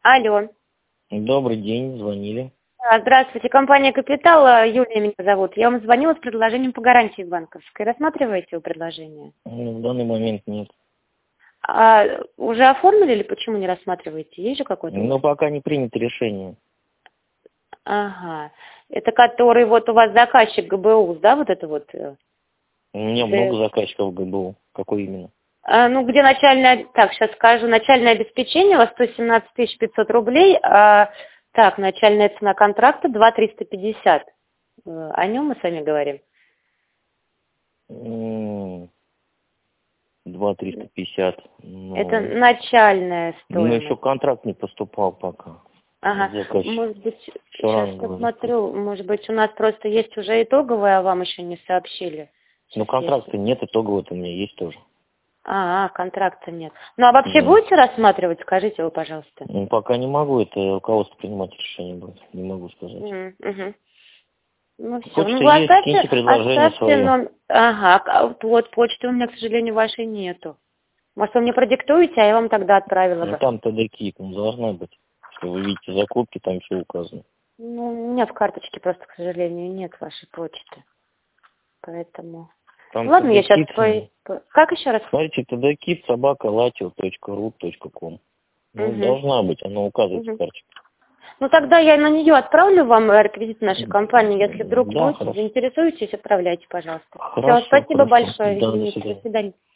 Алло. Добрый день, звонили. Здравствуйте, компания «Капитал», Юлия меня зовут. Я вам звонила с предложением по гарантии банковской. Рассматриваете вы предложение? В данный момент нет. А уже оформили или почему не рассматриваете? Есть же какой-то? Но пока не принято решение. Ага. Это который вот у вас заказчик ГБУ, да, вот это вот? У меня много заказчиков ГБУ. Какой именно? Ну, где начальное, так, сейчас скажу, начальное обеспечение у вас 117 500 рублей, так, начальная цена контракта 2350. О нем мы с вами говорим. 2350. Это начальная стоимость. Еще контракт не поступал пока. Ага, Заказчик. может быть, Всё сейчас равно посмотрю, может быть, у нас просто есть уже итоговая, а вам еще не сообщили. Но контракта нет, итогового-то у меня есть тоже. Контракта нет. Ну, а вообще Да. будете рассматривать, скажите вы, пожалуйста. Пока не могу, это руководство принимать решение будет. Не могу сказать. Угу. Ну, все. Почта Ну, вы есть, киньте предложение свое. номер. Ага, вот почты у меня, к сожалению, вашей нету. Может, вы мне продиктуете, а я вам тогда отправила бы. Там ТД-кит, должна быть. Если вы видите закупки, там все указано. Ну, у меня в карточке просто, к сожалению, нет вашей почты. Поэтому... Там Ладно, я сейчас TD-кит. Как еще раз? Смотрите, tdkit@latio.ru.com. Должна быть, она указывается в карточке. Ну, тогда я на нее отправлю вам реквизит нашей компании. Если вдруг будете заинтересуетесь, отправляйте, пожалуйста. Хорошо, Все, спасибо хорошо. большое. Да, до Извините, свидания. до свидания.